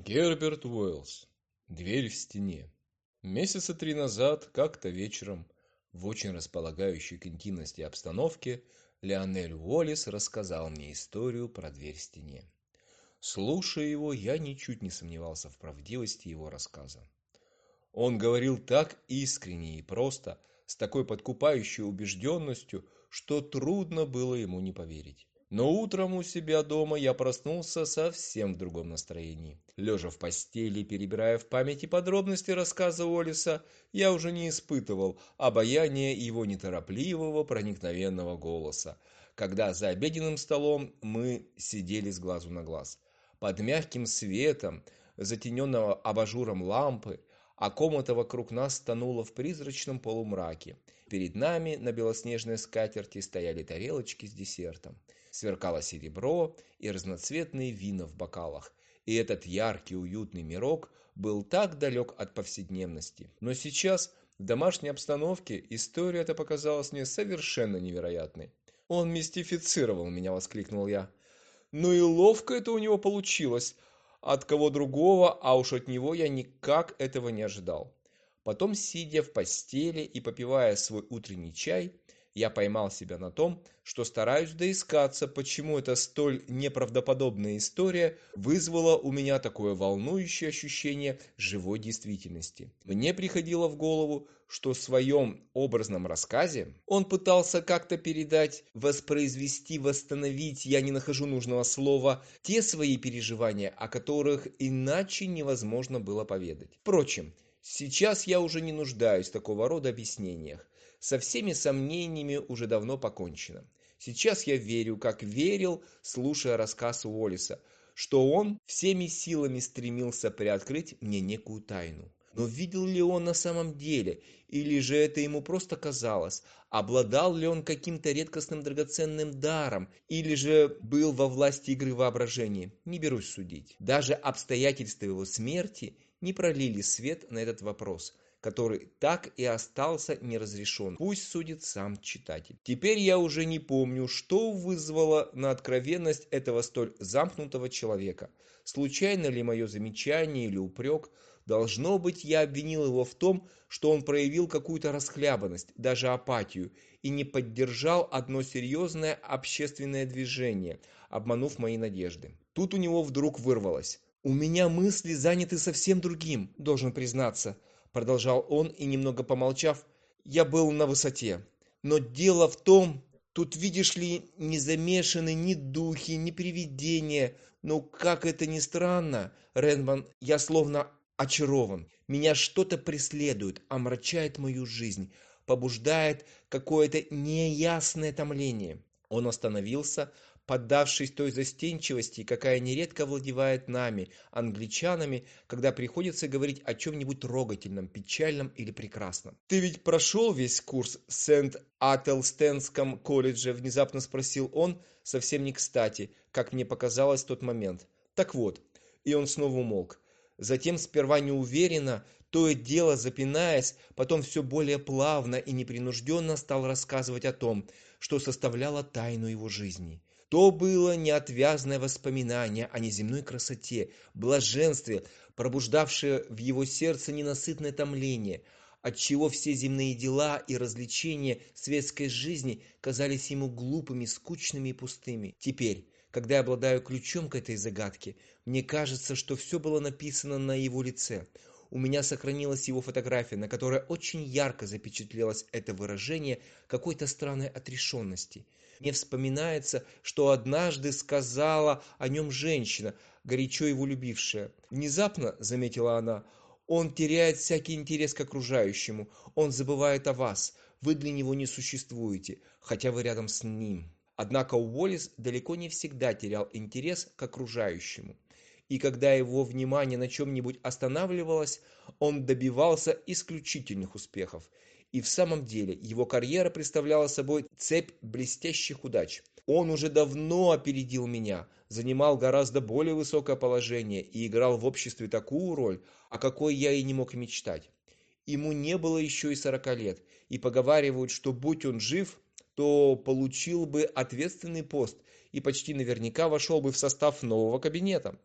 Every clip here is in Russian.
Герберт Уэллс. Дверь в стене. Месяца 3 назад, как-то вечером, в очень располагающей к интимности обстановке, Лионель Уоллес рассказал мне историю про дверь в стене. Слушая его, я ничуть не сомневался в правдивости его рассказа. Он говорил так искренне и просто, с такой подкупающей убежденностью, что трудно было ему не поверить. Но утром у себя дома я проснулся совсем в другом настроении. Лежа в постели, перебирая в памяти подробности рассказа Уоллеса, я уже не испытывал обаяния его неторопливого, проникновенного голоса, когда за обеденным столом мы сидели с глазу на глаз. Под мягким светом, затененного абажуром лампы, а комната вокруг нас тонула в призрачном полумраке. Перед нами на белоснежной скатерти стояли тарелочки с десертом. Сверкало серебро и разноцветные вина в бокалах. И этот яркий, уютный мирок был так далек от повседневности. Но сейчас, в домашней обстановке, история эта показалась мне совершенно невероятной. «Он мистифицировал меня!» — воскликнул я. «Ну и ловко это у него получилось! От кого другого, а уж от него я никак этого не ожидал». Потом, сидя в постели и попивая свой утренний чай, я поймал себя на том, что стараюсь доискаться, почему эта столь неправдоподобная история вызвала у меня такое волнующее ощущение живой действительности. Мне приходило в голову, что в своем образном рассказе он пытался как-то передать, воспроизвести, восстановить, я не нахожу нужного слова, те свои переживания, о которых иначе невозможно было поведать. Впрочем, сейчас я уже не нуждаюсь в такого рода объяснениях. Со всеми сомнениями уже давно покончено. Сейчас я верю, как верил, слушая рассказ Уоллеса, что он всеми силами стремился приоткрыть мне некую тайну. Но видел ли он на самом деле, или же это ему просто казалось? Обладал ли он каким-то редкостным драгоценным даром, или же был во власти игры воображения? Не берусь судить. Даже обстоятельства его смерти не пролили свет на этот вопрос, который так и остался неразрешен. Пусть судит сам читатель. Теперь я уже не помню, что вызвало на откровенность этого столь замкнутого человека. Случайно ли мое замечание или упрек? Должно быть, я обвинил его в том, что он проявил какую-то расхлябанность, даже апатию, и не поддержал одно серьезное общественное движение, обманув мои надежды. Тут у него вдруг вырвалось: «У меня мысли заняты совсем другим, должен признаться», — продолжал он, и, немного помолчав, «я был на высоте. Но дело в том, тут, видишь ли, не замешаны ни духи, ни привидения. Но, как это ни странно, Ренбан, я словно очарован. Меня что-то преследует, омрачает мою жизнь, побуждает какое-то неясное томление». Он остановился, поддавшись той застенчивости, какая нередко владевает нами, англичанами, когда приходится говорить о чем-нибудь трогательном, печальном или прекрасном. «Ты ведь прошел весь курс в Сент-Ателстенском колледже?» — внезапно спросил он, совсем не кстати, как мне показалось в тот момент. «Так вот». И он снова умолк. Затем, сперва неуверенно, то и дело запинаясь, потом все более плавно и непринужденно стал рассказывать о том, что составляло тайну его жизни. То было неотвязное воспоминание о неземной красоте, блаженстве, пробуждавшее в его сердце ненасытное томление, отчего все земные дела и развлечения светской жизни казались ему глупыми, скучными и пустыми. Теперь, когда я обладаю ключом к этой загадке, мне кажется, что все было написано на его лице. У меня сохранилась его фотография, на которой очень ярко запечатлелось это выражение какой-то странной отрешенности. Мне вспоминается, что однажды сказала о нем женщина, горячо его любившая. «Внезапно, — заметила она, — он теряет всякий интерес к окружающему, он забывает о вас, вы для него не существуете, хотя вы рядом с ним». Однако Уоллес далеко не всегда терял интерес к окружающему. И когда его внимание на чем-нибудь останавливалось, он добивался исключительных успехов. И в самом деле его карьера представляла собой цепь блестящих удач. Он уже давно опередил меня, занимал гораздо более высокое положение и играл в обществе такую роль, о какой я и не мог мечтать. Ему не было еще и 40 лет, и поговаривают, что будь он жив, то получил бы ответственный пост и почти наверняка вошел бы в состав нового кабинета.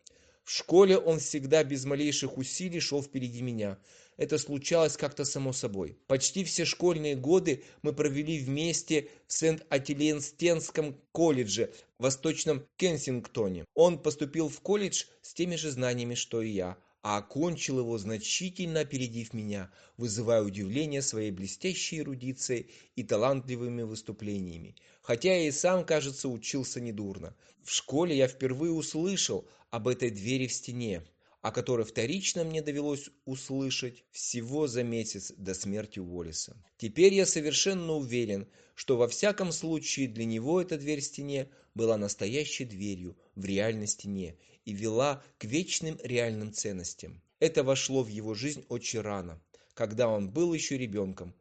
В школе он всегда без малейших усилий шел впереди меня. Это случалось как-то само собой. Почти все школьные годы мы провели вместе в Сент-Аттиенстенском колледже в Восточном Кенсингтоне. Он поступил в колледж с теми же знаниями, что и я, а окончил его, значительно опередив меня, вызывая удивление своей блестящей эрудицией и талантливыми выступлениями. Хотя я и сам, кажется, учился недурно. В школе я впервые услышал об этой двери в стене, о которой вторично мне довелось услышать всего за месяц до смерти Уоллеса. Теперь я совершенно уверен, что во всяком случае для него эта дверь в стене была настоящей дверью в реальной стене и вела к вечным реальным ценностям. Это вошло в его жизнь очень рано, когда он был еще ребенком,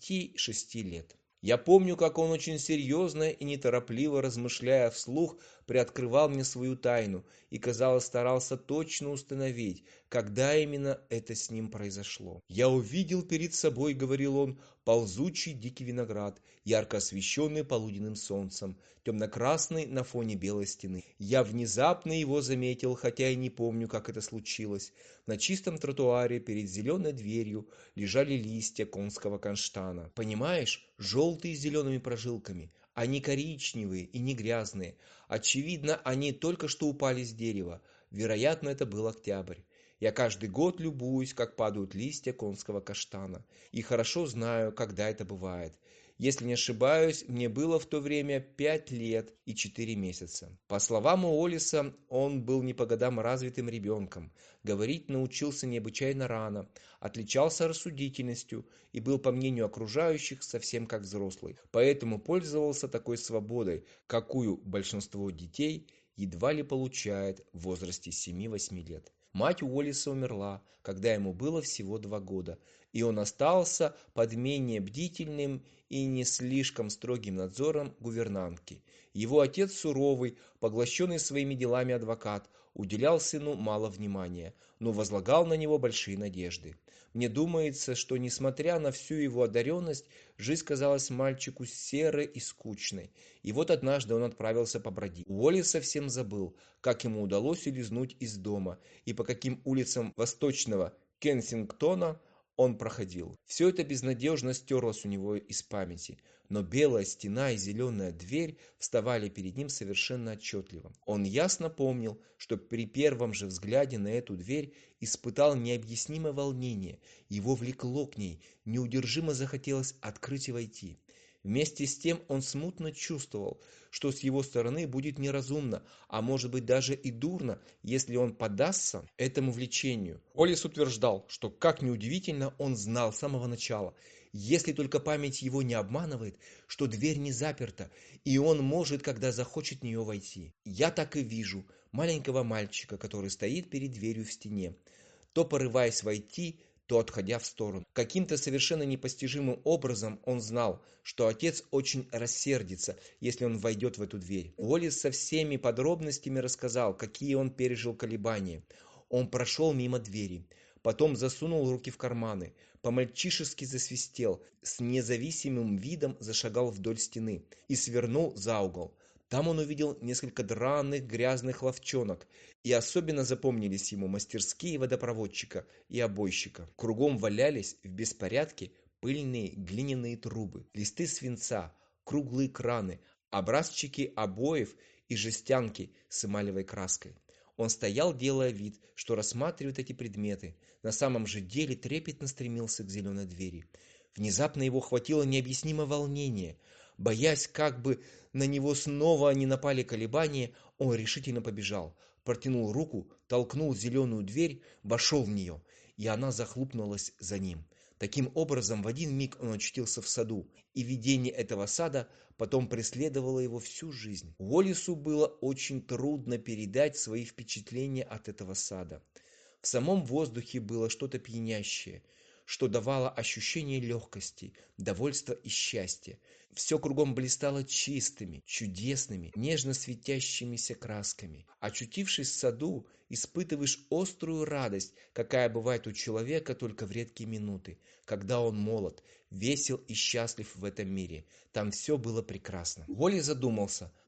5-6 лет. Я помню, как он очень серьезно и неторопливо, размышляя вслух, приоткрывал мне свою тайну и, казалось, старался точно установить, когда именно это с ним произошло. «Я увидел перед собой, — говорил он, — ползучий дикий виноград, ярко освещенный полуденным солнцем, темно-красный на фоне белой стены. Я внезапно его заметил, хотя и не помню, как это случилось. На чистом тротуаре перед зеленой дверью лежали листья конского каштана. Понимаешь, желтые с зелеными прожилками. Они коричневые и не грязные. Очевидно, они только что упали с дерева. Вероятно, это был октябрь. Я каждый год любуюсь, как падают листья конского каштана, и хорошо знаю, когда это бывает. Если не ошибаюсь, мне было в то время 5 лет и 4 месяца. По словам Уоллеса, он был не по годам развитым ребенком, говорить научился необычайно рано, отличался рассудительностью и был, по мнению окружающих, совсем как взрослый. Поэтому пользовался такой свободой, какую большинство детей едва ли получает в возрасте 7-8 лет. Мать Уоллеса умерла, когда ему было всего 2 года, и он остался под менее бдительным и не слишком строгим надзором гувернантки. Его отец, суровый, поглощенный своими делами адвокат, уделял сыну мало внимания, но возлагал на него большие надежды. Мне думается, что, несмотря на всю его одаренность, жизнь казалась мальчику серой и скучной. И вот однажды он отправился побродить. Уоллес совсем забыл, как ему удалось улизнуть из дома и по каким улицам восточного Кенсингтона он проходил. Все это безнадежно стерлось у него из памяти, но белая стена и зеленая дверь вставали перед ним совершенно отчетливо. Он ясно помнил, что при первом же взгляде на эту дверь испытал необъяснимое волнение, его влекло к ней, неудержимо захотелось открыть и войти. Вместе с тем он смутно чувствовал, что с его стороны будет неразумно, а может быть даже и дурно, если он поддастся этому влечению. Уоллес утверждал, что, как ни удивительно, он знал с самого начала, если только память его не обманывает, что дверь не заперта, и он может, когда захочет в нее войти. Я так и вижу маленького мальчика, который стоит перед дверью в стене, то порываясь войти, то отходя в сторону. Каким-то совершенно непостижимым образом он знал, что отец очень рассердится, если он войдет в эту дверь. Уоллес со всеми подробностями рассказал, какие он пережил колебания. Он прошел мимо двери, потом засунул руки в карманы, по-мальчишески засвистел, с независимым видом зашагал вдоль стены и свернул за угол. Там он увидел несколько драных грязных лавчонок, и особенно запомнились ему мастерские водопроводчика и обойщика. Кругом валялись в беспорядке пыльные глиняные трубы, листы свинца, круглые краны, образчики обоев и жестянки с эмалевой краской. Он стоял, делая вид, что рассматривает эти предметы. На самом же деле трепетно стремился к зеленой двери. Внезапно его охватило необъяснимое волнение. Боясь, как бы на него снова не напали колебания, он решительно побежал, протянул руку, толкнул зеленую дверь, вошел в нее, и она захлопнулась за ним. Таким образом, в один миг он очутился в саду, и видение этого сада потом преследовало его всю жизнь. Уоллесу было очень трудно передать свои впечатления от этого сада. В самом воздухе было что-то пьянящее, что давало ощущение легкости, довольства и счастья. Все кругом блистало чистыми, чудесными, нежно светящимися красками. Очутившись в саду, испытываешь острую радость, какая бывает у человека только в редкие минуты, когда он молод, весел и счастлив в этом мире. Там все было прекрасно. Уоллес задумался,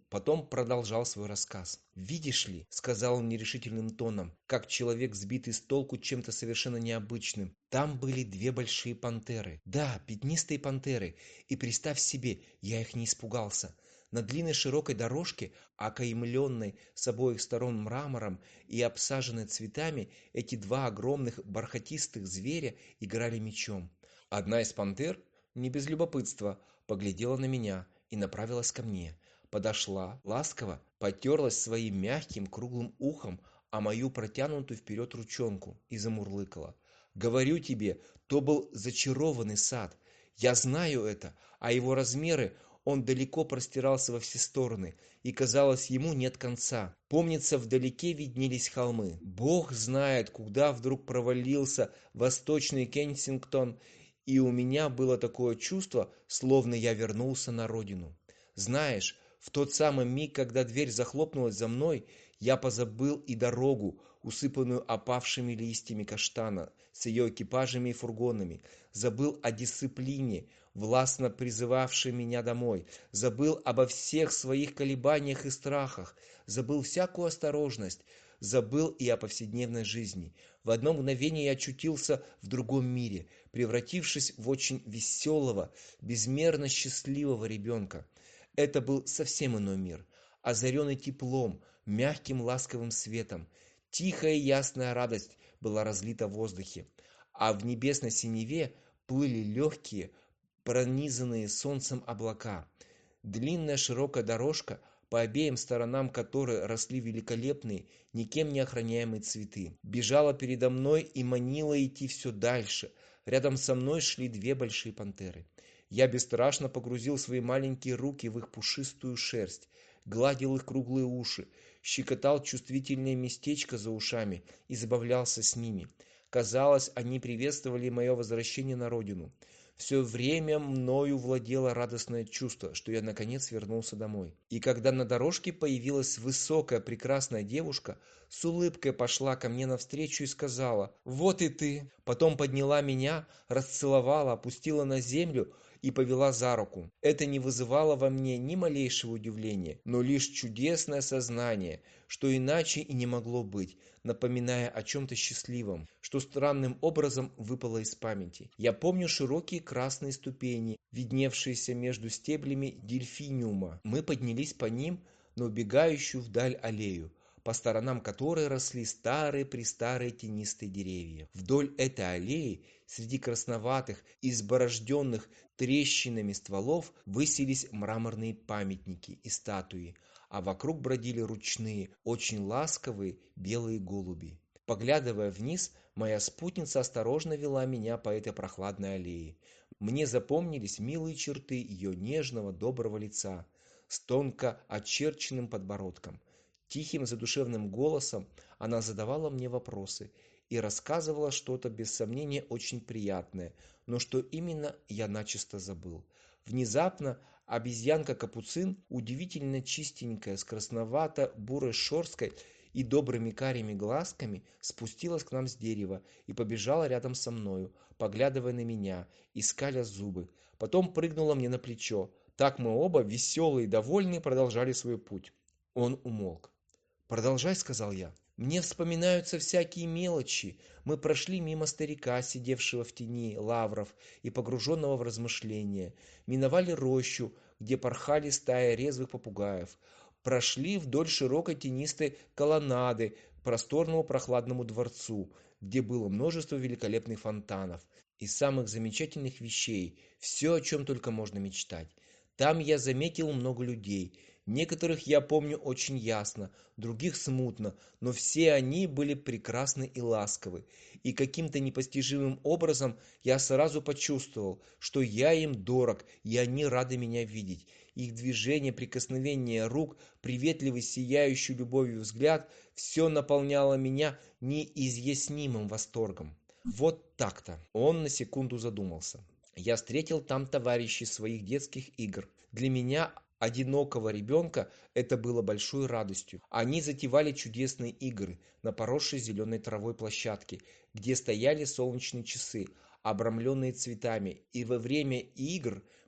Потом продолжал свой рассказ. «Видишь ли, — сказал он нерешительным тоном, как человек, сбитый с толку чем-то совершенно необычным, — там были две большие пантеры. Да, пятнистые пантеры. И представь себе, я их не испугался. На длинной широкой дорожке, окаймленной с обоих сторон мрамором и обсаженной цветами, эти два огромных бархатистых зверя играли мечом. Одна из пантер, не без любопытства, поглядела на меня и направилась ко мне. Подошла, ласково потерлась своим мягким круглым ухом о мою протянутую вперед ручонку и замурлыкала. Говорю тебе, то был зачарованный сад. Я знаю это, а его размеры, он далеко простирался во все стороны, и, казалось, ему нет конца. Помнится, вдалеке виднелись холмы. Бог знает, куда вдруг провалился восточный Кенсингтон, и у меня было такое чувство, словно я вернулся на родину. Знаешь, в тот самый миг, когда дверь захлопнулась за мной, я позабыл и дорогу, усыпанную опавшими листьями каштана, с ее экипажами и фургонами, забыл о дисциплине, властно призывавшей меня домой, забыл обо всех своих колебаниях и страхах, забыл всякую осторожность, забыл и о повседневной жизни. В одно мгновение я очутился в другом мире, превратившись в очень веселого, безмерно счастливого ребенка. Это был совсем иной мир, озаренный теплом, мягким ласковым светом. Тихая и ясная радость была разлита в воздухе, а в небесной синеве плыли легкие, пронизанные солнцем облака. Длинная широкая дорожка, по обеим сторонам которой росли великолепные, никем не охраняемые цветы, бежала передо мной и манила идти все дальше. Рядом со мной шли две большие пантеры. Я бесстрашно погрузил свои маленькие руки в их пушистую шерсть, гладил их круглые уши, щекотал чувствительное местечко за ушами и забавлялся с ними. Казалось, они приветствовали мое возвращение на родину. Все время мною владело радостное чувство, что я наконец вернулся домой. И когда на дорожке появилась высокая прекрасная девушка, с улыбкой пошла ко мне навстречу и сказала: «Вот и ты!» Потом подняла меня, расцеловала, опустила на землю и повела за руку. Это не вызывало во мне ни малейшего удивления, но лишь чудесное сознание, что иначе и не могло быть, напоминая о чем-то счастливом, что странным образом выпало из памяти. Я помню широкие красные ступени, видневшиеся между стеблями дельфиниума. Мы поднялись по ним на убегающую вдаль аллею, по сторонам которой росли старые-престарые тенистые деревья. Вдоль этой аллеи, среди красноватых, изборожденных трещинами стволов, высились мраморные памятники и статуи, а вокруг бродили ручные, очень ласковые белые голуби. Поглядывая вниз, моя спутница осторожно вела меня по этой прохладной аллее. Мне запомнились милые черты ее нежного, доброго лица с тонко очерченным подбородком. Тихим задушевным голосом она задавала мне вопросы и рассказывала что-то, без сомнения, очень приятное, но что именно, я начисто забыл. Внезапно обезьянка-капуцин, удивительно чистенькая, с красновато-бурой шерсткой и добрыми карими глазками, спустилась к нам с дерева и побежала рядом со мною, поглядывая на меня и скаля зубы. Потом прыгнула мне на плечо. Так мы оба, веселые и довольные, продолжали свой путь. Он умолк. «Продолжай», — сказал я. «Мне вспоминаются всякие мелочи. Мы прошли мимо старика, сидевшего в тени лавров и погруженного в размышления, миновали рощу, где порхали стаи резвых попугаев, прошли вдоль широкой тенистой колоннады к просторному прохладному дворцу, где было множество великолепных фонтанов и самых замечательных вещей, все, о чем только можно мечтать. Там я заметил много людей. Некоторых я помню очень ясно, других смутно, но все они были прекрасны и ласковы, и каким-то непостижимым образом я сразу почувствовал, что я им дорог, и они рады меня видеть. Их движение, прикосновение рук, приветливый, сияющий любовью взгляд — все наполняло меня неизъяснимым восторгом. Вот так-то. Он на секунду задумался. Я встретил там товарищей своих детских игр. Для меня, одинокого ребенка, это было большой радостью. Они затевали чудесные игры на поросшей зеленой травой площадке, где стояли солнечные часы, обрамленные цветами, и во время игр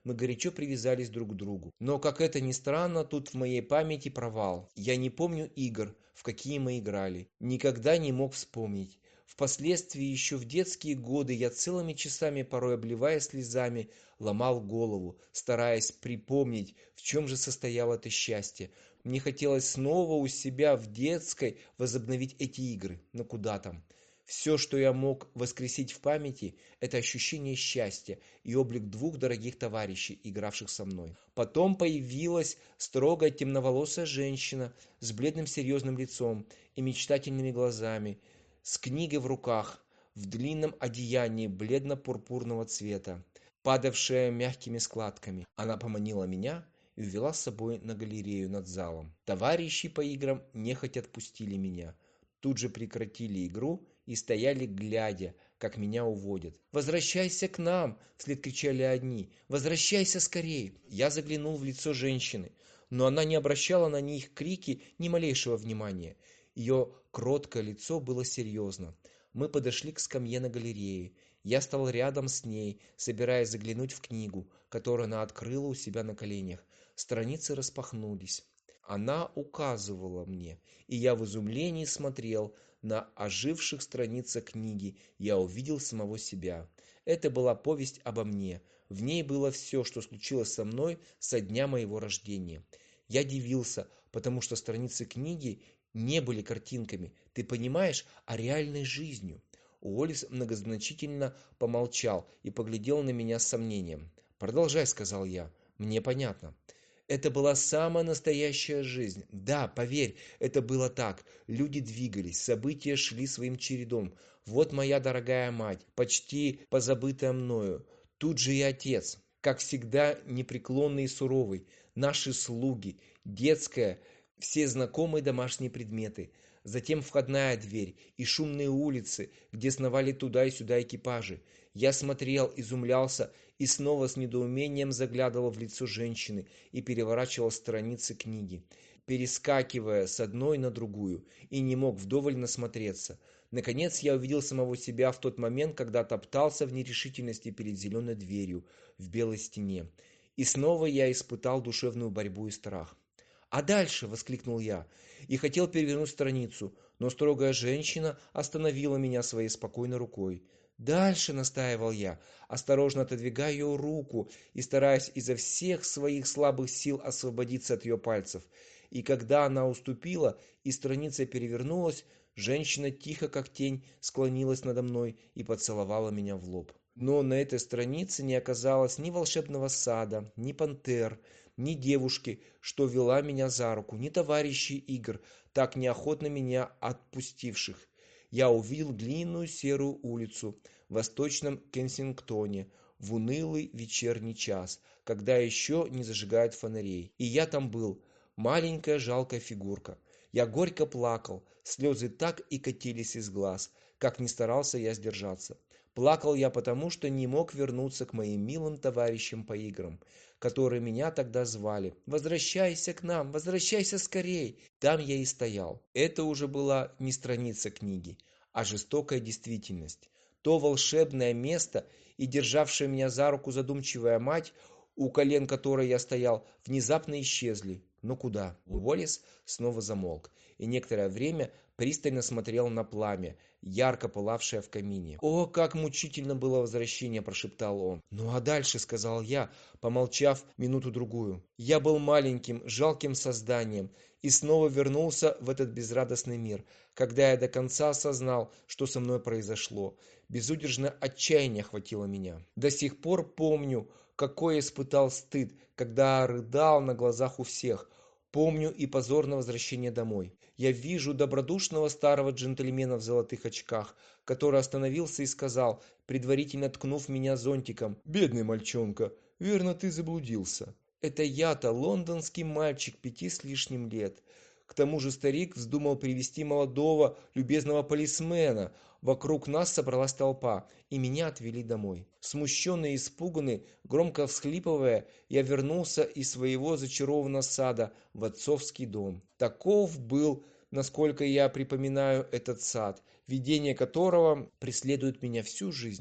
Мы горячо привязались друг к другу. Но, как это ни странно, тут в моей памяти провал. Я не помню игр, в какие мы играли. Никогда не мог вспомнить. Впоследствии, еще в детские годы, я целыми часами, порой обливаясь слезами, ломал голову, стараясь припомнить, в чем же состояло это счастье. Мне хотелось снова у себя в детской возобновить эти игры, но куда там. Все, что я мог воскресить в памяти, это ощущение счастья и облик двух дорогих товарищей, игравших со мной. Потом появилась строгая темноволосая женщина с бледным серьезным лицом и мечтательными глазами, с книгой в руках, в длинном одеянии бледно-пурпурного цвета, падавшая мягкими складками. Она поманила меня и увела с собой на галерею над залом. Товарищи по играм нехотя отпустили меня. Тут же прекратили игру и стояли, глядя, как меня уводят. «Возвращайся к нам!» — вслед кричали одни. «Возвращайся скорей!» Я заглянул в лицо женщины, но она не обращала на них крики ни малейшего внимания. Ее кроткое лицо было серьезно. Мы подошли к скамье на галерее. Я стал рядом с ней, собираясь заглянуть в книгу, которую она открыла у себя на коленях. Страницы распахнулись. Она указывала мне, и я в изумлении смотрел на оживших страницах книги. Я увидел самого себя. Это была повесть обо мне. В ней было все, что случилось со мной со дня моего рождения. Я дивился, потому что страницы книги не были картинками, ты понимаешь, а реальной жизнью. Уоллес многозначительно помолчал и поглядел на меня с сомнением. «Продолжай», — сказал я, — «мне понятно». Это была самая настоящая жизнь. Да, поверь, это было так. Люди двигались, события шли своим чередом. Вот моя дорогая мать, почти позабытая мною. Тут же и отец, как всегда непреклонный и суровый. Наши слуги, детская, все знакомые домашние предметы. Затем входная дверь и шумные улицы, где сновали туда и сюда экипажи. Я смотрел, изумлялся и снова с недоумением заглядывал в лицо женщины и переворачивал страницы книги, перескакивая с одной на другую, и не мог вдоволь насмотреться. Наконец я увидел самого себя в тот момент, когда топтался в нерешительности перед зеленой дверью в белой стене. И снова я испытал душевную борьбу и страх. «А дальше!» — воскликнул я и хотел перевернуть страницу, но строгая женщина остановила меня своей спокойной рукой. «Дальше!» — настаивал я, осторожно отодвигая ее руку и стараясь изо всех своих слабых сил освободиться от ее пальцев. И когда она уступила и страница перевернулась, женщина тихо, как тень, склонилась надо мной и поцеловала меня в лоб. Но на этой странице не оказалось ни волшебного сада, ни пантер, ни девушки, что вела меня за руку, ни товарищей игр, так неохотно меня отпустивших. Я увидел длинную серую улицу в восточном Кенсингтоне в унылый вечерний час, когда еще не зажигают фонарей. И я там был, маленькая жалкая фигурка. Я горько плакал, слезы так и катились из глаз, как ни старался я сдержаться. Плакал я потому, что не мог вернуться к моим милым товарищам по играм, которые меня тогда звали. «Возвращайся к нам, возвращайся скорей!» Там я и стоял. Это уже была не страница книги, а жестокая действительность. То волшебное место и державшая меня за руку задумчивая мать, у колен которой я стоял, внезапно исчезли. Но куда? Уоллес снова замолк и некоторое время пристально смотрел на пламя, ярко пылавшее в камине. «О, как мучительно было возвращение!» – прошептал он. «Ну а дальше?» – сказал я, помолчав минуту-другую. «Я был маленьким, жалким созданием и снова вернулся в этот безрадостный мир, когда я до конца осознал, что со мной произошло. Безудержное отчаяние охватило меня. До сих пор помню, какой я испытал стыд, когда рыдал на глазах у всех. Помню и позорное возвращение домой. Я вижу добродушного старого джентльмена в золотых очках, который остановился и сказал, предварительно ткнув меня зонтиком: «Бедный мальчонка, верно, ты заблудился». Это я-то, лондонский мальчик 5 с лишним лет. К тому же старик вздумал привести молодого, любезного полисмена. Вокруг нас собралась толпа, и меня отвели домой. Смущенный и испуганный, громко всхлипывая, я вернулся из своего зачарованного сада в отцовский дом. Таков был, насколько я припоминаю, этот сад, видение которого преследует меня всю жизнь.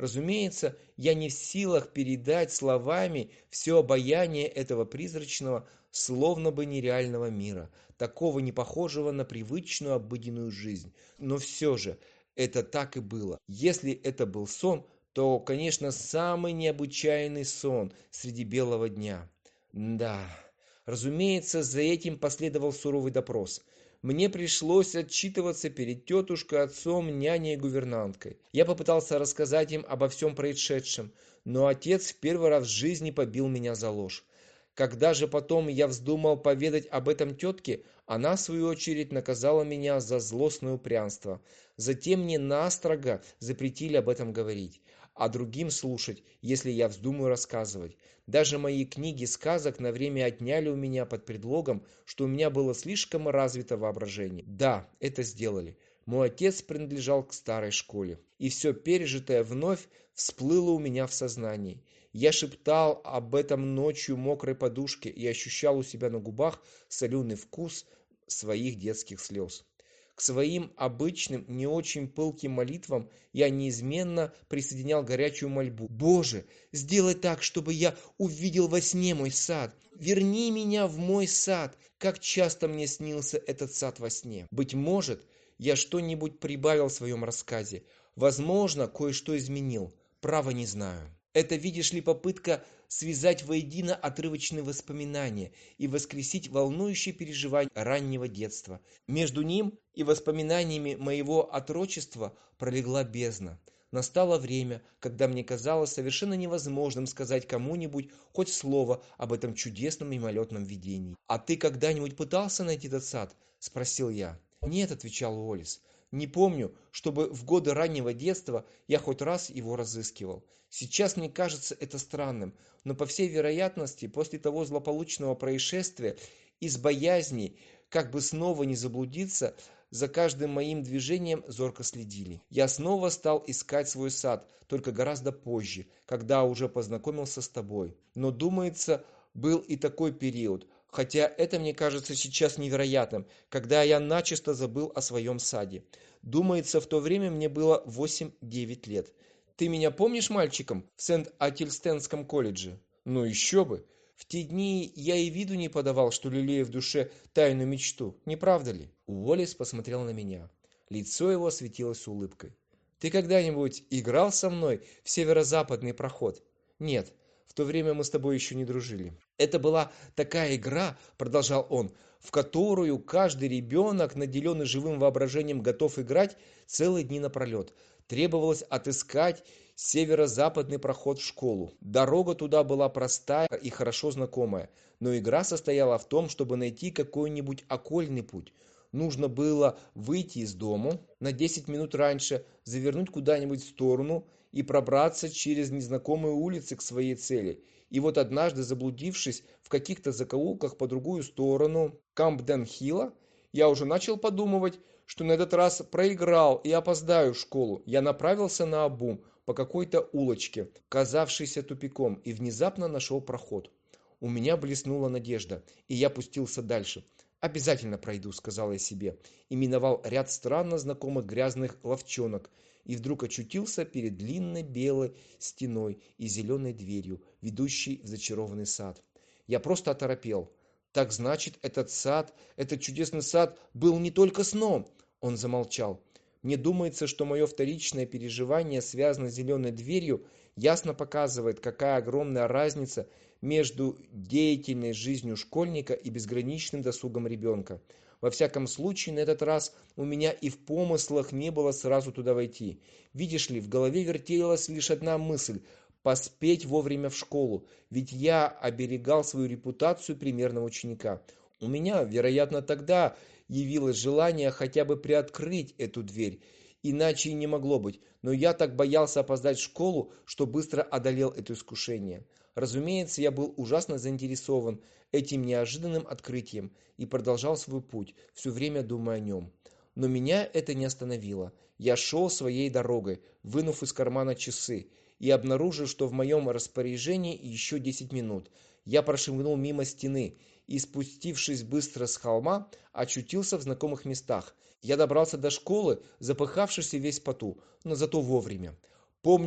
Разумеется, я не в силах передать словами все обаяние этого призрачного, словно бы нереального мира, такого не похожего на привычную обыденную жизнь. Но все же, это так и было. Если это был сон, то, конечно, самый необычайный сон среди белого дня. Да, разумеется, за этим последовал суровый допрос. Мне пришлось отчитываться перед тетушкой, отцом, няней и гувернанткой. Я попытался рассказать им обо всем происшедшем, но отец в первый раз в жизни побил меня за ложь. Когда же потом я вздумал поведать об этом тетке, она, в свою очередь, наказала меня за злостное упрямство. Затем мне настрого запретили об этом говорить, а другим слушать, если я вздумаю рассказывать. Даже мои книги сказок на время отняли у меня под предлогом, что у меня было слишком развито воображение. Да, это сделали. Мой отец принадлежал к старой школе, и все пережитое вновь всплыло у меня в сознании. Я шептал об этом ночью мокрой подушке и ощущал у себя на губах соленый вкус своих детских слез. К своим обычным, не очень пылким молитвам я неизменно присоединял горячую мольбу. «Боже, сделай так, чтобы я увидел во сне мой сад! Верни меня в мой сад! Как часто мне снился этот сад во сне!» Быть может, я что-нибудь прибавил в своем рассказе. Возможно, кое-что изменил. Право не знаю. Это, видишь ли, попытка связать воедино отрывочные воспоминания и воскресить волнующие переживания раннего детства. Между ним и воспоминаниями моего отрочества пролегла бездна. Настало время, когда мне казалось совершенно невозможным сказать кому-нибудь хоть слово об этом чудесном мимолетном видении. «А ты когда-нибудь пытался найти этот сад?» – спросил я. «Нет», – отвечал Уоллес. «Не помню, чтобы в годы раннего детства я хоть раз его разыскивал. Сейчас мне кажется это странным, но по всей вероятности после того злополучного происшествия из боязни, как бы снова не заблудиться, за каждым моим движением зорко следили. Я снова стал искать свой сад, только гораздо позже, когда уже познакомился с тобой. Но, думается, был и такой период, хотя это мне кажется сейчас невероятным, когда я начисто забыл о своем саде. Думается, в то время мне было 8-9 лет. Ты меня помнишь мальчиком в Сент-Ательстенском колледже? Ну еще бы! В те дни я и виду не подавал, что лелею в душе тайную мечту, не правда ли? Уоллес посмотрел на меня. Лицо его осветилось улыбкой. Ты когда-нибудь играл со мной в северо-западный проход? Нет, в то время мы с тобой еще не дружили. Это была такая игра, продолжал он, в которую каждый ребенок, наделенный живым воображением, готов играть целые дни напролет. Требовалось отыскать северо-западный проход в школу. Дорога туда была простая и хорошо знакомая, но игра состояла в том, чтобы найти какой-нибудь окольный путь. Нужно было выйти из дому на 10 минут раньше, завернуть куда-нибудь в сторону и пробраться через незнакомые улицы к своей цели. И вот однажды, заблудившись в каких-то закоулках по другую сторону Кампден-Хилла, я уже начал подумывать, что на этот раз проиграл и опоздаю в школу. Я направился наобум по какой-то улочке, казавшейся тупиком, и внезапно нашел проход. У меня блеснула надежда, и я пустился дальше. «Обязательно пройду», — сказал я себе, и миновал ряд странно знакомых грязных лавчонок, и вдруг очутился перед длинной белой стеной и зеленой дверью, ведущей в зачарованный сад. Я просто оторопел. Так значит, этот сад, этот чудесный сад был не только сном. Он замолчал. Мне думается, что мое вторичное переживание, связанное с зеленой дверью, ясно показывает, какая огромная разница между деятельной жизнью школьника и безграничным досугом ребенка. Во всяком случае, на этот раз у меня и в помыслах не было сразу туда войти. Видишь ли, в голове вертелась лишь одна мысль – поспеть вовремя в школу, ведь я оберегал свою репутацию примерного ученика. У меня, вероятно, тогда явилось желание хотя бы приоткрыть эту дверь, иначе и не могло быть, но я так боялся опоздать в школу, что быстро одолел это искушение. Разумеется, я был ужасно заинтересован этим неожиданным открытием и продолжал свой путь, все время думая о нем. Но меня это не остановило. Я шел своей дорогой, вынув из кармана часы, и обнаружив, что в моем распоряжении еще 10 минут. Я прошмыгнул мимо стены и, спустившись быстро с холма, очутился в знакомых местах. Я добрался до школы, запыхавшись и весь в поту, но зато вовремя. Помню,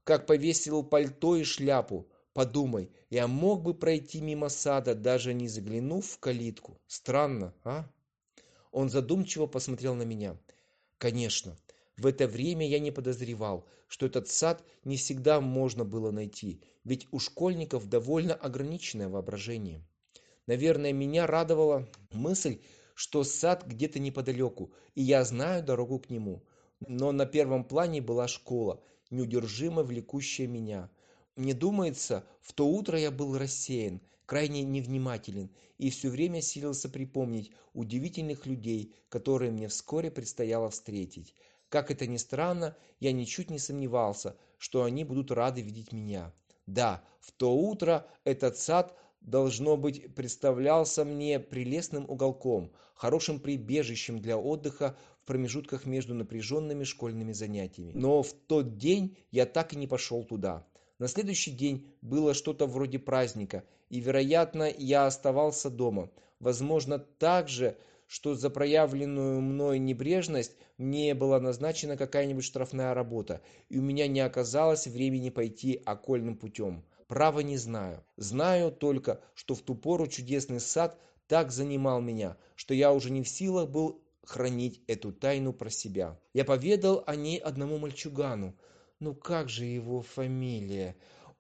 как повесил пальто и шляпу. Подумай, я мог бы пройти мимо сада, даже не заглянув в калитку. Странно, а? Он задумчиво посмотрел на меня. Конечно, в это время я не подозревал, что этот сад не всегда можно было найти, ведь у школьников довольно ограниченное воображение. Наверное, меня радовала мысль, что сад где-то неподалеку, и я знаю дорогу к нему. Но на первом плане была школа, неудержимо влекущая меня. Мне думается, в то утро я был рассеян, крайне невнимателен, и все время силился припомнить удивительных людей, которые мне вскоре предстояло встретить. Как это ни странно, я ничуть не сомневался, что они будут рады видеть меня. Да, в то утро этот сад должно быть, представлялся мне прелестным уголком, хорошим прибежищем для отдыха в промежутках между напряженными школьными занятиями. Но в тот день я так и не пошел туда. На следующий день было что-то вроде праздника, и, вероятно, я оставался дома. Возможно, также, что за проявленную мной небрежность мне была назначена какая-нибудь штрафная работа, и у меня не оказалось времени пойти окольным путем. Право не знаю. Знаю только, что в ту пору чудесный сад так занимал меня, что я уже не в силах был хранить эту тайну про себя. Я поведал о ней одному мальчугану. Ну как же его фамилия?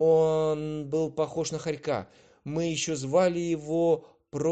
Он был похож на хорька. Мы еще звали его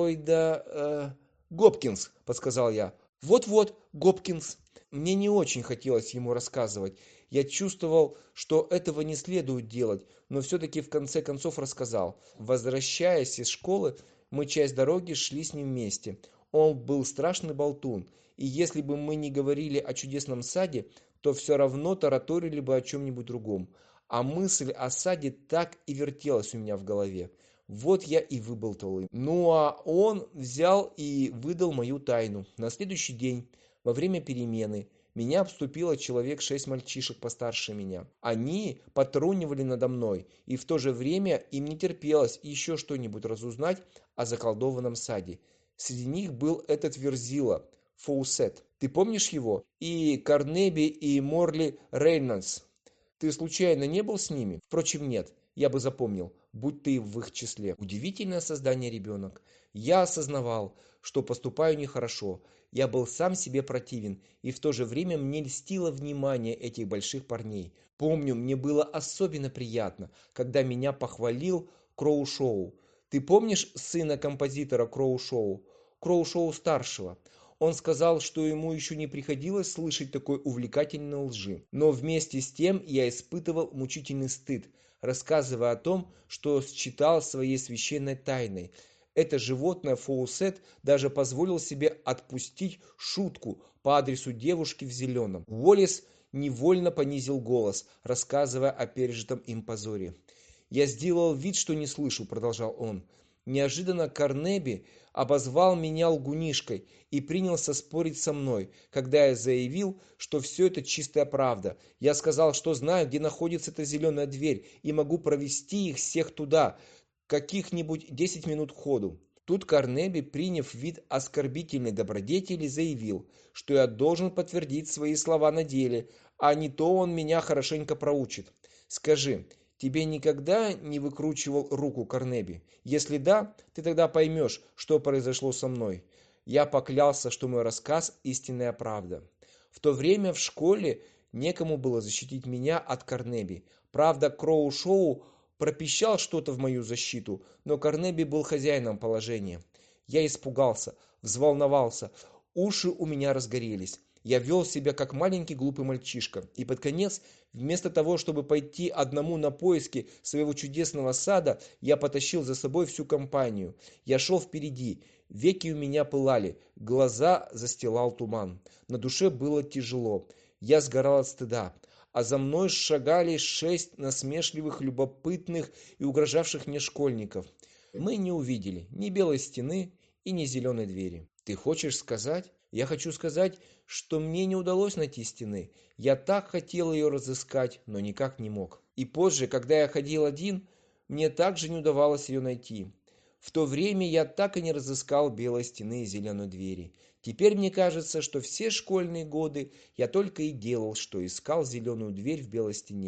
Пройда... Гопкинс, подсказал я. Вот-вот, Гопкинс. Мне не очень хотелось ему рассказывать. Я чувствовал, что этого не следует делать, но все-таки в конце концов рассказал. Возвращаясь из школы, мы часть дороги шли с ним вместе. Он был страшный болтун, и если бы мы не говорили о чудесном саде, то все равно тараторили бы о чем-нибудь другом. А мысль о саде так и вертелась у меня в голове. Вот я и выболтал им. Ну а он взял и выдал мою тайну. На следующий день, во время перемены, меня обступило человек 6 мальчишек постарше меня. Они потрунивали надо мной, и в то же время им не терпелось еще что-нибудь разузнать о заколдованном саде. Среди них был этот Верзила, Фоусет. Ты помнишь его? И Карнеби, и Морли Рейнольдс. Ты случайно не был с ними? Впрочем, нет. Я бы запомнил, будь ты в их числе. Удивительное создание ребенок. Я осознавал, что поступаю нехорошо. Я был сам себе противен, и в то же время мне льстило внимание этих больших парней. Помню, мне было особенно приятно, когда меня похвалил Кроушоу. Ты помнишь сына композитора Кроушоу? Кроушоу старшего. Он сказал, что ему еще не приходилось слышать такой увлекательной лжи. Но вместе с тем я испытывал мучительный стыд, рассказывая о том, что считал своей священной тайной. Это животное Фоусет даже позволил себе отпустить шутку по адресу девушки в зеленом. Уоллес невольно понизил голос, рассказывая о пережитом им позоре. «Я сделал вид, что не слышу», — продолжал он. Неожиданно Карнеби обозвал меня лгунишкой и принялся спорить со мной, когда я заявил, что все это чистая правда. Я сказал, что знаю, где находится эта зеленая дверь, и могу провести их всех туда, каких-нибудь 10 минут ходу. Тут Карнеби, приняв вид оскорбительной добродетели, заявил, что я должен подтвердить свои слова на деле, а не то он меня хорошенько проучит. Скажи, тебе никогда не выкручивал руку Карнеби? Если да, ты тогда поймешь, что произошло со мной. Я поклялся, что мой рассказ – истинная правда. В то время в школе некому было защитить меня от Карнеби. Правда, Кроу-шоу пропищал что-то в мою защиту, но Карнеби был хозяином положения. Я испугался, взволновался, уши у меня разгорелись. Я вел себя как маленький глупый мальчишка, и под конец, вместо того, чтобы пойти одному на поиски своего чудесного сада, я потащил за собой всю компанию. Я шел впереди, веки у меня пылали, глаза застилал туман. На душе было тяжело, я сгорал от стыда, а за мной шагали 6 насмешливых, любопытных и угрожавших мне школьников. Мы не увидели ни белой стены и ни зеленой двери. Ты хочешь сказать? Я хочу сказать, что мне не удалось найти стены. Я так хотел ее разыскать, но никак не мог. И позже, когда я ходил один, мне также не удавалось ее найти. В то время я так и не разыскал белой стены и зеленой двери. Теперь мне кажется, что все школьные годы я только и делал, что искал зеленую дверь в белой стене.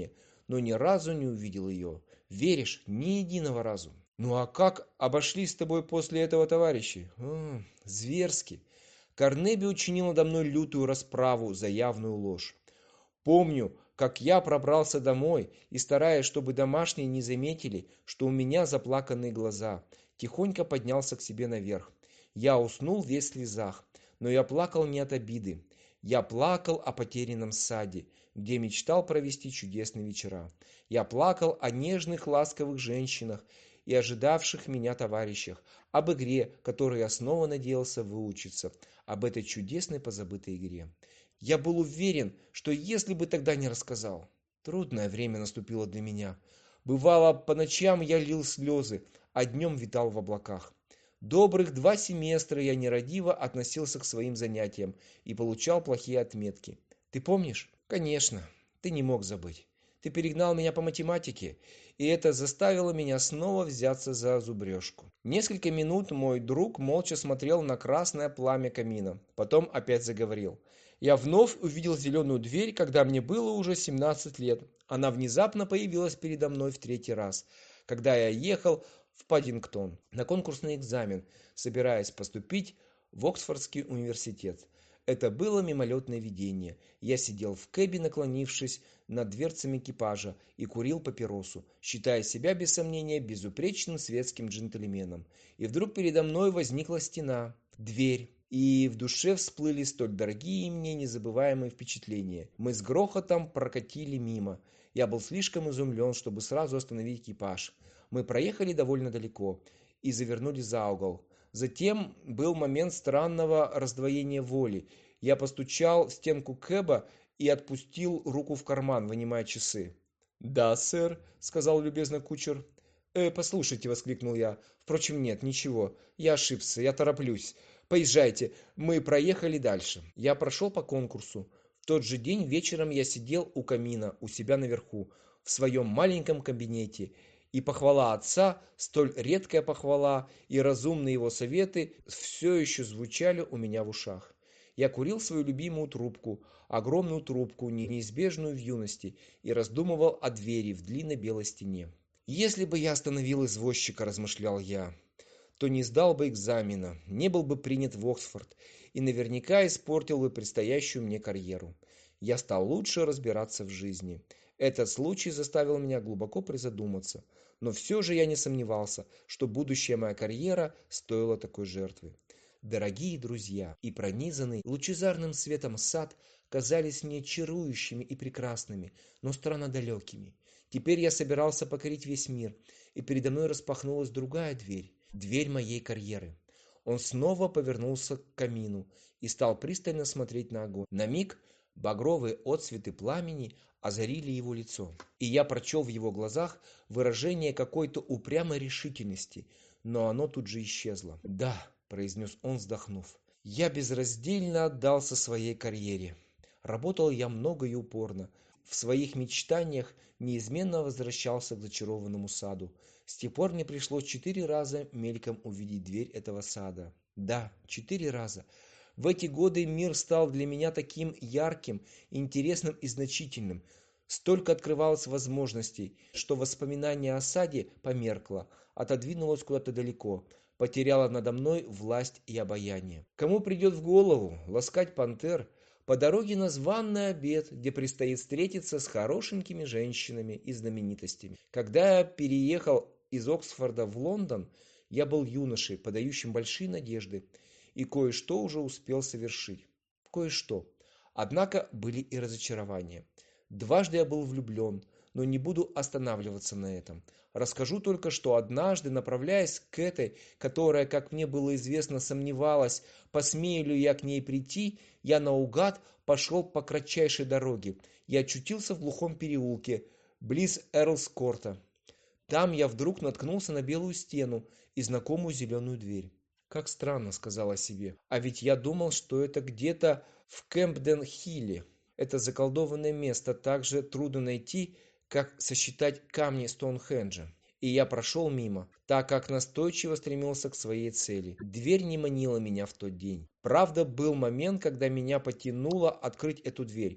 но ни разу не увидел ее. Веришь? Ни единого разу. Ну а как обошлись с тобой после этого товарищи? Зверски. Карнеби учинил надо мной лютую расправу за явную ложь. Помню, как я пробрался домой и, стараясь, чтобы домашние не заметили, что у меня заплаканные глаза, тихонько поднялся к себе наверх. Я уснул весь в слезах, но я плакал не от обиды. Я плакал о потерянном саде, где мечтал провести чудесные вечера. Я плакал о нежных, ласковых женщинах и ожидавших меня товарищах, об игре, которой я снова надеялся выучиться, об этой чудесной позабытой игре. Я был уверен, что если бы тогда не рассказал. Трудное время наступило для меня. Бывало, по ночам я лил слезы, а днем витал в облаках. Добрых 2 семестра я нерадиво относился к своим занятиям и получал плохие отметки. Ты помнишь? Конечно, ты не мог забыть. Ты перегнал меня по математике, и это заставило меня снова взяться за зубрежку. Несколько минут мой друг молча смотрел на красное пламя камина, потом опять заговорил. Я вновь увидел зеленую дверь, когда мне было уже 17 лет. Она внезапно появилась передо мной в 3-й раз, когда я ехал в Паддингтон на конкурсный экзамен, собираясь поступить в Оксфордский университет. Это было мимолетное видение. Я сидел в кэбе, наклонившись над дверцами экипажа, и курил папиросу, считая себя, без сомнения, безупречным светским джентльменом. И вдруг передо мной возникла стена, дверь. И в душе всплыли столь дорогие мне незабываемые впечатления. Мы с грохотом прокатили мимо. Я был слишком изумлен, чтобы сразу остановить экипаж. Мы проехали довольно далеко и завернули за угол. Затем был момент странного раздвоения воли. Я постучал в стенку кэба и отпустил руку в карман, вынимая часы. «Да, сэр», — сказал любезно кучер. «Послушайте», — воскликнул я. «Впрочем, нет, ничего. Я ошибся, я тороплюсь. Поезжайте, мы проехали дальше». Я прошел по конкурсу. В тот же день вечером я сидел у камина, у себя наверху, в своем маленьком кабинете, и похвала отца, столь редкая похвала, и разумные его советы все еще звучали у меня в ушах. Я курил свою любимую трубку, огромную трубку, неизбежную в юности, и раздумывал о двери в длинной белой стене. «Если бы я остановил извозчика, — размышлял я, — то не сдал бы экзамена, не был бы принят в Оксфорд и наверняка испортил бы предстоящую мне карьеру. Я стал лучше разбираться в жизни. Этот случай заставил меня глубоко призадуматься, но все же я не сомневался, что будущая моя карьера стоила такой жертвы. Дорогие друзья, и пронизанный лучезарным светом сад казались мне чарующими и прекрасными, но странно далекими. Теперь я собирался покорить весь мир, и передо мной распахнулась другая дверь, дверь моей карьеры. Он снова повернулся к камину и стал пристально смотреть на огонь. На миг багровые отсветы пламени озарили его лицо, и я прочел в его глазах выражение какой-то упрямой решительности, но оно тут же исчезло. «Да», — произнес он, вздохнув, — «я безраздельно отдался своей карьере. Работал я много и упорно. В своих мечтаниях неизменно возвращался к зачарованному саду. С тех пор мне пришлось 4 раза мельком увидеть дверь этого сада. Да, 4 раза. В эти годы мир стал для меня таким ярким, интересным и значительным. Столько открывалось возможностей, что воспоминание о саде померкло, отодвинулось куда-то далеко, потеряло надо мной власть и обаяние. Кому придет в голову ласкать пантер по дороге на званый обед, где предстоит встретиться с хорошенькими женщинами и знаменитостями? Когда я переехал из Оксфорда в Лондон, я был юношей, подающим большие надежды, и кое-что уже успел совершить. Кое-что. Однако были и разочарования. Дважды я был влюблен, но не буду останавливаться на этом. Расскажу только, что однажды, направляясь к этой, которая, как мне было известно, сомневалась, посмею ли я к ней прийти, я наугад пошел по кратчайшей дороге. Я очутился в глухом переулке, близ Эрлс-Корта. Там я вдруг наткнулся на белую стену и знакомую зеленую дверь. «Как странно», — сказала себе, — «а ведь я думал, что это где-то в Кэмпден-Хилле. Это заколдованное место так же трудно найти, как сосчитать камни Стоунхенджа». И я прошел мимо, так как настойчиво стремился к своей цели. Дверь не манила меня в тот день. Правда, был момент, когда меня потянуло открыть эту дверь.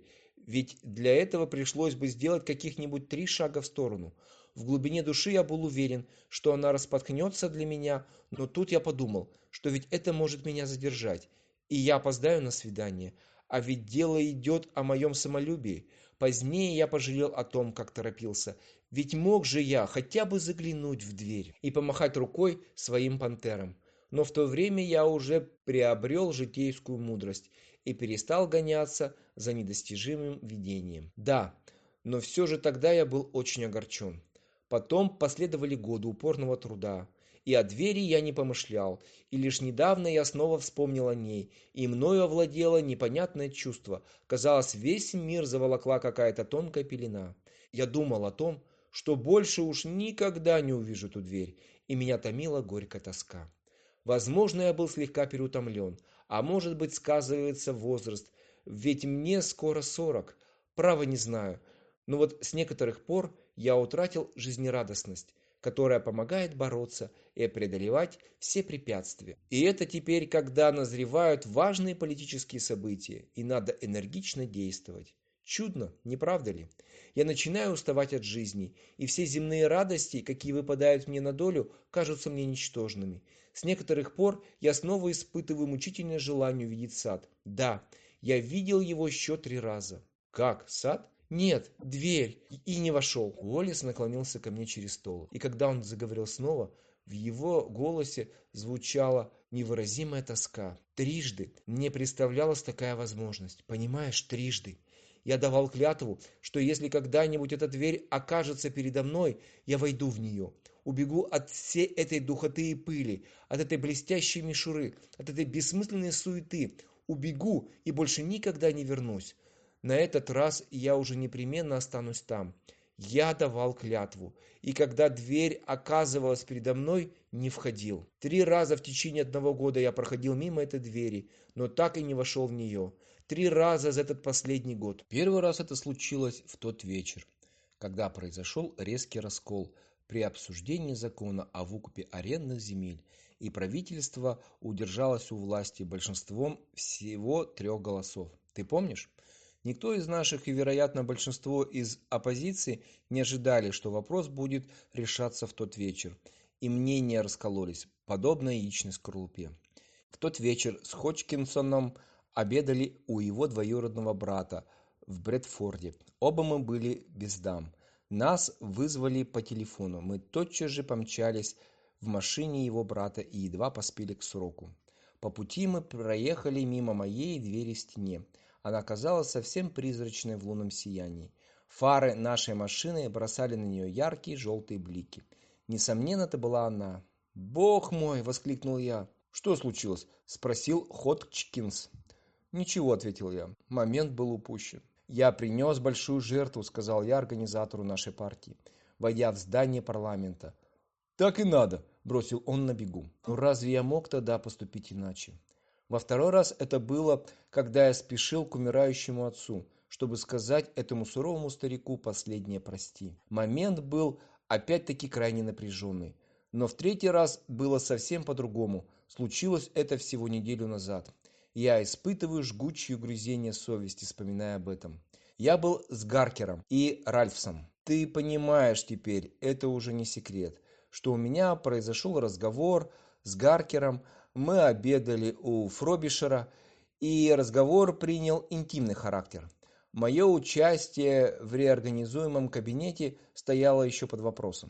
Ведь для этого пришлось бы сделать каких-нибудь 3 шага в сторону. В глубине души я был уверен, что она распоткнется для меня, но тут я подумал, что ведь это может меня задержать, и я опоздаю на свидание. А ведь дело идет о моем самолюбии. Позднее я пожалел о том, как торопился. Ведь мог же я хотя бы заглянуть в дверь и помахать рукой своим пантерам. Но в то время я уже приобрел житейскую мудрость и перестал гоняться за недостижимым видением. Да, но все же тогда я был очень огорчен. Потом последовали годы упорного труда, и о двери я не помышлял, и лишь недавно я снова вспомнил о ней, и мною овладело непонятное чувство. Казалось, весь мир заволокла какая-то тонкая пелена. Я думал о том, что больше уж никогда не увижу ту дверь, и меня томила горькая тоска. Возможно, я был слегка переутомлен, а может быть, сказывается возраст, ведь мне скоро 40. Право не знаю, но вот с некоторых пор я утратил жизнерадостность, которая помогает бороться и преодолевать все препятствия. И это теперь, когда назревают важные политические события, и надо энергично действовать. Чудно, не правда ли? Я начинаю уставать от жизни, и все земные радости, какие выпадают мне на долю, кажутся мне ничтожными. С некоторых пор я снова испытываю мучительное желание увидеть сад. Да, я видел его еще 3 раза. Как, сад? Нет, дверь. И не вошел. Уоллес наклонился ко мне через стол. И когда он заговорил снова, в его голосе звучала невыразимая тоска. Трижды мне представлялась такая возможность. Понимаешь, трижды. Я давал клятву, что если когда-нибудь эта дверь окажется передо мной, я войду в нее. Убегу от всей этой духоты и пыли, от этой блестящей мишуры, от этой бессмысленной суеты. Убегу и больше никогда не вернусь. На этот раз я уже непременно останусь там. Я давал клятву, и когда дверь оказывалась передо мной, не входил. 3 раза в течение 1 года я проходил мимо этой двери, но так и не вошел в нее. 3 раза за этот последний год. Первый раз это случилось в тот вечер, когда произошел резкий раскол при обсуждении закона о выкупе арендных земель, и правительство удержалось у власти большинством всего 3 голосов. Ты помнишь? Никто из наших и, вероятно, большинство из оппозиции не ожидали, что вопрос будет решаться в тот вечер, и мнения раскололись, подобно яичной скорлупе. В тот вечер с Ходжкинсоном обедали у его двоюродного брата в Брэдфорде. Оба мы были без дам. Нас вызвали по телефону. Мы тотчас же помчались в машине его брата и едва поспели к сроку. По пути мы проехали мимо моей двери в стене. Она казалась совсем призрачной в лунном сиянии. Фары нашей машины бросали на нее яркие желтые блики. Несомненно, это была она. «Бог мой!» — воскликнул я. «Что случилось?» — спросил Ходжкинс. «Ничего», — ответил я. Момент был упущен. «Я принес большую жертву», — сказал я организатору нашей партии, войдя в здание парламента. «Так и надо», — бросил он на бегу. «Но разве я мог тогда поступить иначе?» Во второй раз это было, когда я спешил к умирающему отцу, чтобы сказать этому суровому старику последнее «прости». Момент был опять-таки крайне напряженный. Но в третий раз было совсем по-другому. Случилось это всего неделю назад. Я испытываю жгучее угрызение совести, вспоминая об этом. Я был с Гаркером и Ральфсом. Ты понимаешь теперь, это уже не секрет, что у меня произошел разговор с Гаркером. Мы обедали у Фробишера, и разговор принял интимный характер. Мое участие в реорганизуемом кабинете стояло еще под вопросом.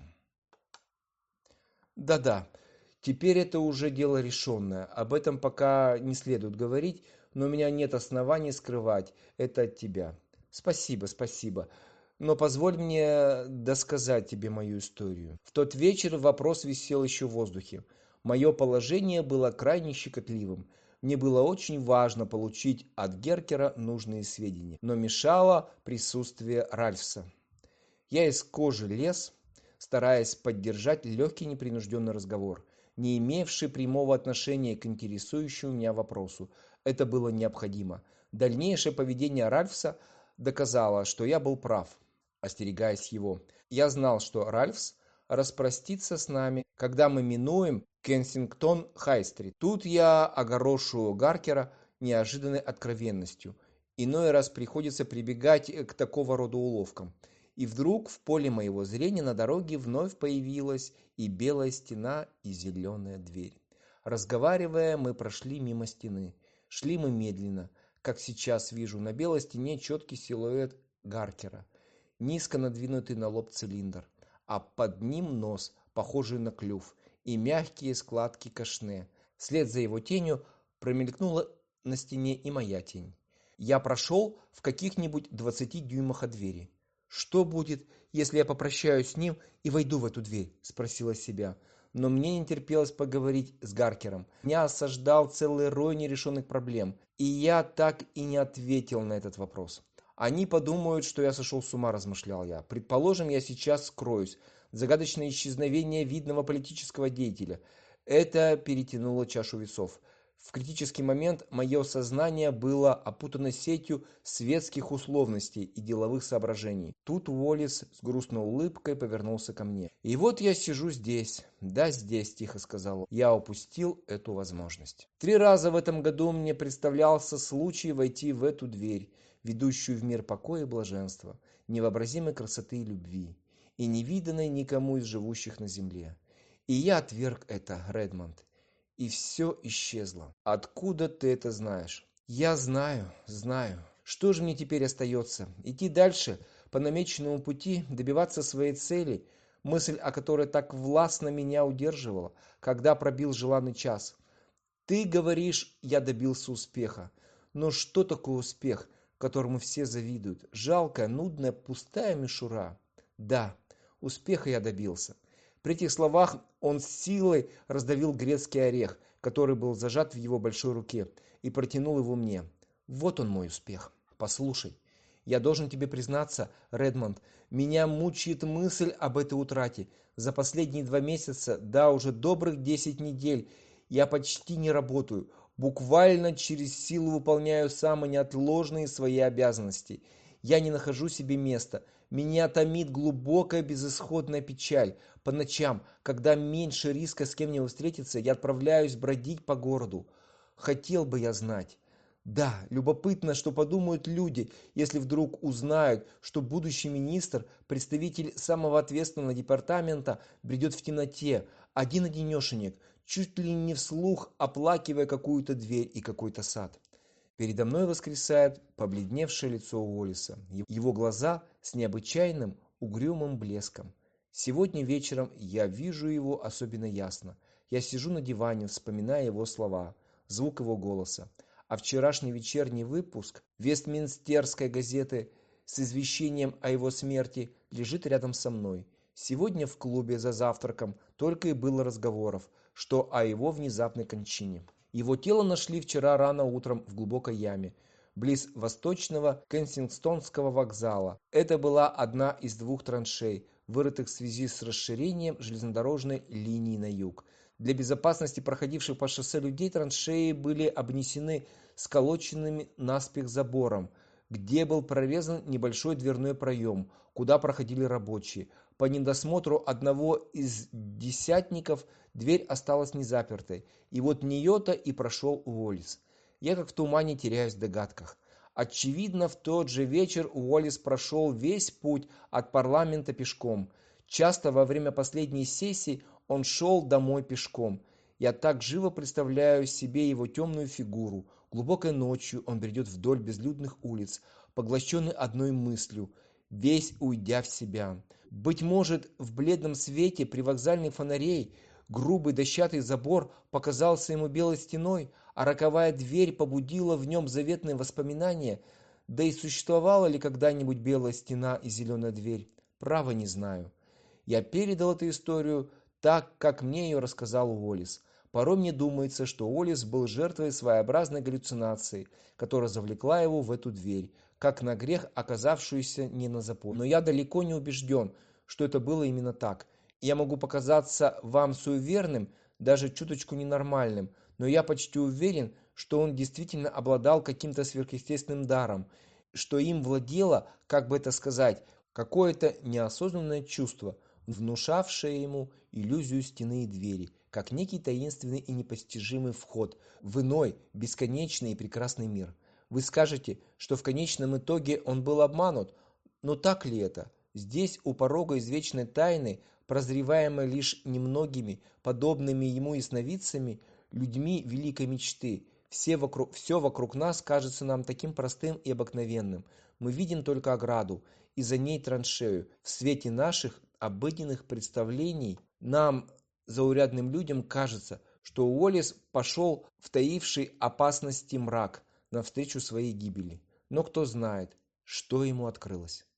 Да-да, теперь это уже дело решенное. Об этом пока не следует говорить, но у меня нет оснований скрывать это от тебя. Спасибо, спасибо. Но позволь мне досказать тебе мою историю. В тот вечер вопрос висел еще в воздухе. Мое положение было крайне щекотливым. Мне было очень важно получить от Геркера нужные сведения, но мешало присутствие Ральфса. Я из кожи лез, стараясь поддержать легкий непринужденный разговор, не имевший прямого отношения к интересующему меня вопросу. Это было необходимо. Дальнейшее поведение Ральфса доказало, что я был прав, остерегаясь его. Я знал, что Ральфс распростится с нами, когда мы минуем Кенсингтон-Хай-стрит. Тут я огорошу Гаркера неожиданной откровенностью Иной раз приходится прибегать к такого рода уловкам. И вдруг в поле моего зрения на дороге вновь появилась и белая стена, и зеленая дверь. Разговаривая, мы прошли мимо стены. Шли мы медленно. Как сейчас вижу, на белой стене четкий силуэт Гаркера, низко надвинутый на лоб цилиндр, а под ним нос, похожий на клюв, и мягкие складки кашне. Вслед за его тенью промелькнула на стене и моя тень. Я прошел в каких-нибудь 20 дюймах от двери. «Что будет, если я попрощаюсь с ним и войду в эту дверь?» – спросила себя. Но мне не терпелось поговорить с Гаркером. Меня осаждал целый рой нерешенных проблем, и я так и не ответил на этот вопрос. «Они подумают, что я сошел с ума», – размышлял я. «Предположим, я сейчас скроюсь. Загадочное исчезновение видного политического деятеля. Это перетянуло чашу весов. В критический момент мое сознание было опутано сетью светских условностей и деловых соображений. Тут Уоллес с грустной улыбкой повернулся ко мне. «И вот я сижу здесь». «Да, здесь», – тихо сказал он. Я упустил эту возможность. 3 раза в этом году мне представлялся случай войти в эту дверь, ведущую в мир покоя и блаженства, невообразимой красоты и любви, и невиданной никому из живущих на земле. И я отверг это, Редмонд. И все исчезло. Откуда ты это знаешь? Я знаю. Что же мне теперь остается? Идти дальше по намеченному пути, добиваться своей цели, мысль о которой так властно меня удерживала, когда пробил желанный час. Ты говоришь, я добился успеха. Но что такое успех, которому все завидуют? Жалкая, нудная, пустая мишура. Да, успеха я добился. При этих словах он с силой раздавил грецкий орех, который был зажат в его большой руке, и протянул его мне. Вот он мой успех. Послушай, я должен тебе признаться, Редмонд, меня мучает мысль об этой утрате. За последние 2 месяца, да, уже добрых 10 недель, я почти не работаю, буквально через силу выполняю самые неотложные свои обязанности. Я не нахожу себе места. Меня томит глубокая безысходная печаль. По ночам, когда меньше риска с кем-нибудь встретиться, я отправляюсь бродить по городу. Хотел бы я знать. Да, любопытно, что подумают люди, если вдруг узнают, что будущий министр, представитель самого ответственного департамента, бредет в темноте, один-одинешенек, чуть ли не вслух оплакивая какую-то дверь и какой-то сад. Передо мной воскресает побледневшее лицо Уоллеса, его глаза с необычайным угрюмым блеском. Сегодня вечером я вижу его особенно ясно. Я сижу на диване, вспоминая его слова, звук его голоса. А вчерашний вечерний выпуск Вестминстерской газеты с извещением о его смерти лежит рядом со мной. Сегодня в клубе за завтраком только и было разговоров, что о его внезапной кончине. Его тело нашли вчера рано утром в глубокой яме, близ восточного Кенсингтонского вокзала. Это была одна из 2 траншей, вырытых в связи с расширением железнодорожной линии на юг. Для безопасности проходивших по шоссе людей траншеи были обнесены сколоченным наспех забором, где был прорезан небольшой дверной проем, куда проходили рабочие. По недосмотру одного из десятников дверь осталась незапертой, и вот в нее-то и прошел Уоллес. Я как в тумане теряюсь в догадках. Очевидно, в тот же вечер Уоллес прошел весь путь от парламента пешком. Часто во время последней сессии он шел домой пешком. Я так живо представляю себе его темную фигуру. Глубокой ночью он бредет вдоль безлюдных улиц, поглощенный одной мыслью, весь уйдя в себя. Быть может, в бледном свете привокзальных фонарей грубый дощатый забор показался ему белой стеной, а роковая дверь побудила в нем заветные воспоминания. Да и существовала ли когда-нибудь белая стена и зеленая дверь? Право не знаю. Я передал эту историю так, как мне ее рассказал Уоллес. Порой мне думается, что Уоллес был жертвой своеобразной галлюцинации, которая завлекла его в эту дверь, как на грех, оказавшуюся не на запор. Но я далеко не убежден, что это было именно так. Я могу показаться вам суеверным, даже чуточку ненормальным, но я почти уверен, что он действительно обладал каким-то сверхъестественным даром, что им владело, как бы это сказать, какое-то неосознанное чувство, внушавшее ему иллюзию стены и двери, как некий таинственный и непостижимый вход в иной, бесконечный и прекрасный мир. Вы скажете, что в конечном итоге он был обманут, но так ли это? Здесь, у порога извечной тайны, прозреваемой лишь немногими, подобными ему ясновидцами, людьми великой мечты, все вокруг нас кажется нам таким простым и обыкновенным. Мы видим только ограду, и за ней траншею. В свете наших обыденных представлений нам, заурядным людям, кажется, что Уоллес пошел в таивший опасности мрак навстречу своей гибели. Но кто знает, что ему открылось.